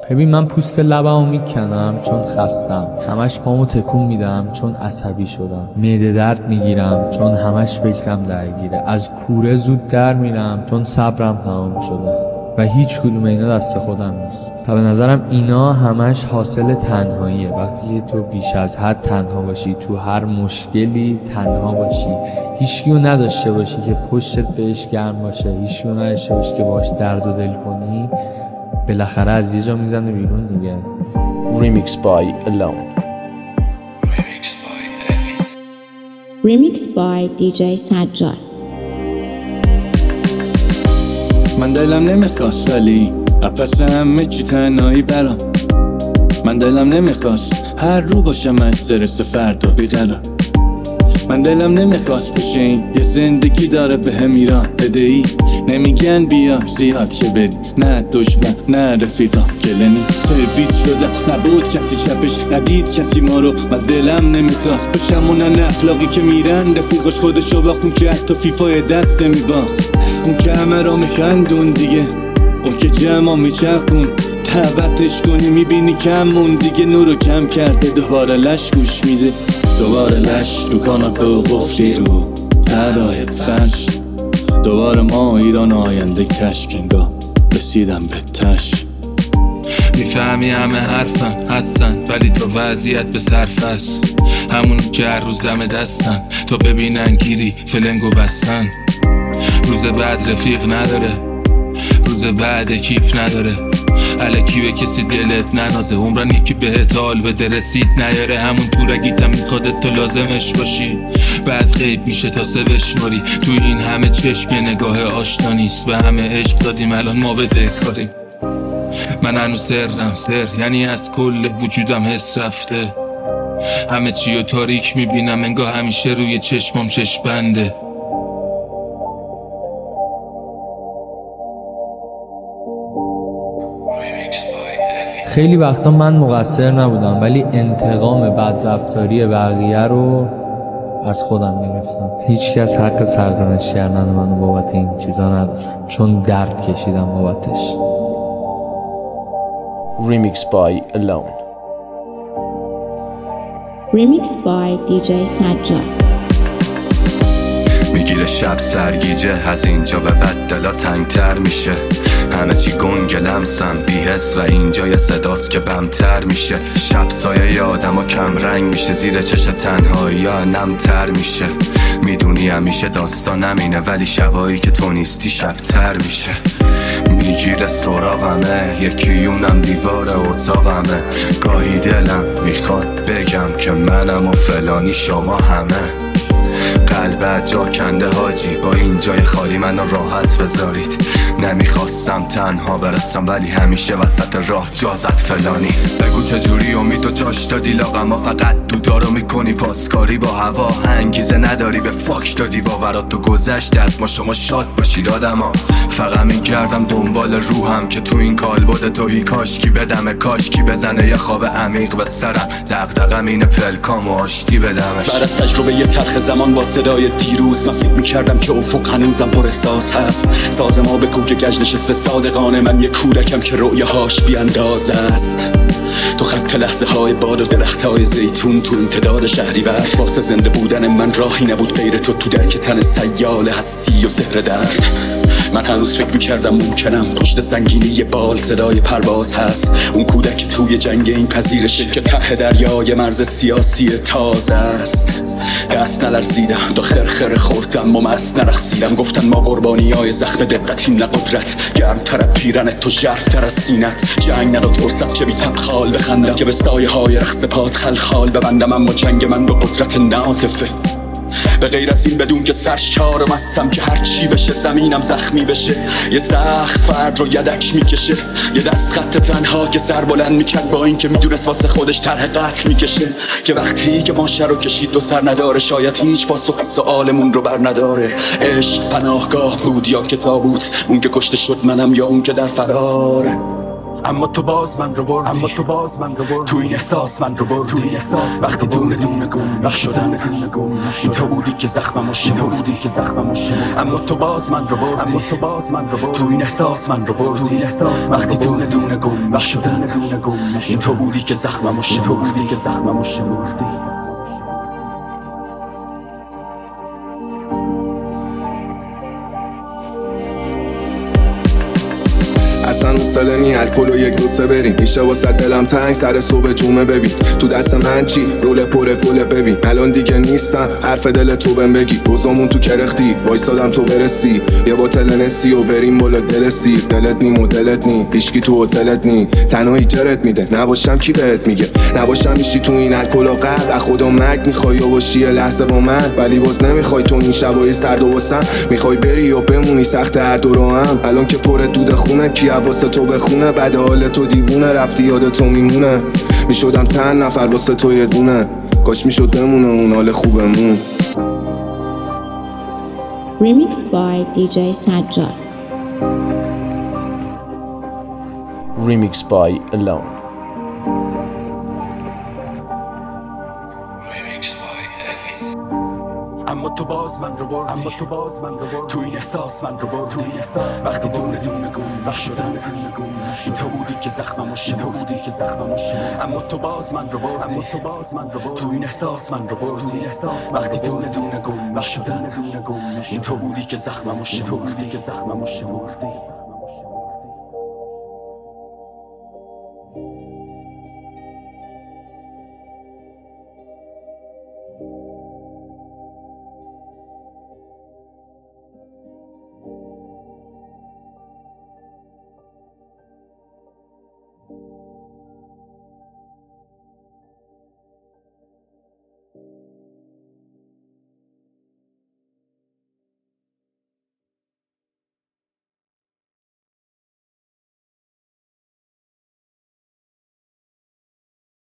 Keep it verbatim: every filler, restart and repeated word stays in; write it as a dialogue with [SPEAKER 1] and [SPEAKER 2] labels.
[SPEAKER 1] ببین من پوست لبمو میکنم چون خستم، همش پامو تکون میدم چون عصبی شدم، معده درد میگیرم چون همش فکرم درگیره، از کوره زود در میرم چون صبرم تمام شده و هیچ کدوم اینا دست خودم نیست. و به نظرم اینا همش حاصل تنهاییه. وقتی که تو بیش از حد تنها باشی، تو هر مشکلی تنها باشی، هیچکیو نداشته باشی که پشتت بهش گرم باشه، هیچکیو نداشته باشی که باش درد و دل کنی، بالاخره از یه جا میزنه بیرون دیگه.
[SPEAKER 2] Remix by Alone.
[SPEAKER 3] Remix by Heavy.
[SPEAKER 4] Remix by دی جی سجاد.
[SPEAKER 5] من دلم نمیخواست ولی اپس همه چی تنهایی برام. من دلم نمیخواست هر رو باشم استرس فردا بیقرار. من دلم نمیخواست بشه این یه زندگی داره به هم ایران بدهی. نمیگن بیا زیاد که بری، نه دشمن نه رفیقا گلنی. سرویس شدم نبود کسی چپش، ندید کسی ما رو. من دلم نمیخواست بشم اونن اخلاقی که میرن رفیقش خودشو باخون که حتی فیفای دست میباخت. اون که همه را میخندون دیگه، اون که جمع میچرخون دعوتش کنی میبینی کمون دیگه. نورو کم کرده دوباره لش گوش میده، دوباره لش رو کاناپه و قفلی رو ترای فرش. دوباره ما ایران آینده کشک، انگاه رسیدم به تش.
[SPEAKER 6] میفهمی همه حرفن هستن ولی تو وضعیت به صرف است. همون که هر روز دم دستن تو ببینن گیری فلنگو بستن. روز بعد رفیق نداره، روز بعد اکیپ نداره. الکی به کسی دلت ننازه، عمرن یکی بهت حال بده رسید نیاره. همون تورگیتم میخوادت تو لازمش باشی، بعد غیب میشه تا سه بشماری. تو این همه چشم یه نگاه آشنا نیست، به همه عشق دادیم الان ما بده کاریم. من هنوز سرم سر، یعنی از کل وجودم حس رفته. همه چی رو تاریک میبینم، انگاه همیشه روی چشمام چشم بنده.
[SPEAKER 1] خیلی وقتا من مقصر نبودم ولی انتقام بدرفتاری بقیه رو از خودم گرفتم. هیچ کس حق سرزنش کردن منو بابت این چیزا نداره، چون درد کشیدم بابتش.
[SPEAKER 2] Remix by Alone.
[SPEAKER 4] Remix by دی جی سجاد.
[SPEAKER 3] میگیره شب سرگیجه، از اینجا به بعد دلا تنگتر میشه. همه چی گنگ لمسم بی‌حس و اینجا یه صداست که بمتر میشه. شب سایه آدم و کم رنگ میشه، زیر چش تنهایی ها نمتر میشه. میدونی همیشه داستان نمینه ولی شبایی که تو نیستی شبتر میشه. میگیره سراغمه یکیونم دیوار اتاقمه. گاهی دلم میخواد بگم که منم و فلانی شما همه. قلبت جا کنده حاجی، با این جای خالی منو راحت بذارید. نمیخواستم تنها برسم ولی همیشه وسط راه جازت فلانی. بگو چجوری امیدو جاش دادی لاغم ها، فقط دودارو میکنی پاسکاری با هوا. انگیزه نداری به فاک دادی باورات تو گذشته از ما، شما شاد باشید آدم ها. فقط میگردم دنبال روحم که تو این کالبد توهی کاشکی بدمه، کاشکی بزنه یه خواب عمیق به سرم. دغدغم اینه پلکام و آشتی بدمش.
[SPEAKER 5] بعد از تجربه یه تلخ زمان با صدای دیروز، من فکر میکردم که افق هنوزم پر احساس هست. ساز ما به کوک گج نشسته صادقانه، من یه کودکم که رؤیاهاش بیانداز است. تو خط لحظه های باد و درخت های زیتون تو امتداد شهری بر، واسه زنده بودن من راهی نبود غیر تو تو درک تن سیال هستی و سحر درد. من هنوز فکر میکردم ممکنم پشت سنگینی بال صدای پرواز هست. اون کودک توی جنگ این پذیرشه که ته دریای مرز سیاسی تازه است. دست نلرزیدم دو خرخر خوردم و مست نرخصیدم. گفتن ما قربانی های زخم دقتیم نه قدرت، گرم تر پیرنت تو ژرف تر از سینت. جنگ نداد فرصت که بی تبخال بخندم، که به سایه های رقص پات خلخال ببندم. اما جنگ من به قدرت ناطفه، به غیر از این بدون که سرشارم هستم که هر چی بشه زمینم زخمی بشه. یه زخم فرد رو یدک میکشه، یه دست خط تنها که سر بلند میکرد با این که میدونست واسه خودش طرح قتل میکشه. که وقتی که ما شر رو کشید دو سر نداره، شاید هیچ پاسخ سوالمون رو بر نداره. عشق پناهگاه بود یا که تابوت، اون که کشته شد منم یا اون که در فراره. اما تو باز من رو بردی، اما تو باز من رو بردی، تو این احساس من رو بردی، تو این احساس وقتی دونه دونه گم شدم، این تو بودی که زخممو شمردی، که زخممو شمردی. اما تو باز من رو بردی، اما تو باز من رو بردی، تو این احساس من رو بردی، وقتی دونه دونه گم شدم، این تو بودی که زخممو شمردی، که زخممو شمردی.
[SPEAKER 7] اصلا اصلا الکل و یک دو سه بریم میشه واسه دلم تنگ سر صبح جمعه ببین تو دست من چی رول پره پله ببین الان دیگه نیستم حرف دل تو بهم بگی روزامون تو کرختی وایسادم تو برسی یه بوتل نسی و بریم بالا دل سیر دلت نی مدلت نی هیچکی تو هتلت نی تنهایی جرت میده نباشم کی بهت میگه نباشم میشی تو این الکل و قد از خدا مرگ میخوای یا باشی یه لحظه با من ولی باز نمیخوای تو این شبای سرد و واسم میخوای بری یا بمونی سخت هر دو رو هم الان که پر دود خونه کی واسه تو بخونه بعد حال تو دیوونه رفتی یاد تو میمونه میشدم چند نفر واسه تو یه دونه کاش میشد بمونه اون حال خوبمون.
[SPEAKER 4] Remix by دی جی سجاد.
[SPEAKER 2] Remix by Alone.
[SPEAKER 5] اما تو باز من رو بردی، اما تو باز من رو بردی، تو این احساس من رو بردی، وقتی دونه دونه گم شدم، این تو بودی که زخممو شمردی، که زخممو شمردی. اما تو باز من رو بردی، اما تو باز من رو بردی، تو این احساس من رو بردی، وقتی دونه دونه گم شدم، این تو بودی که زخممو شمردی، که زخممو شمردی.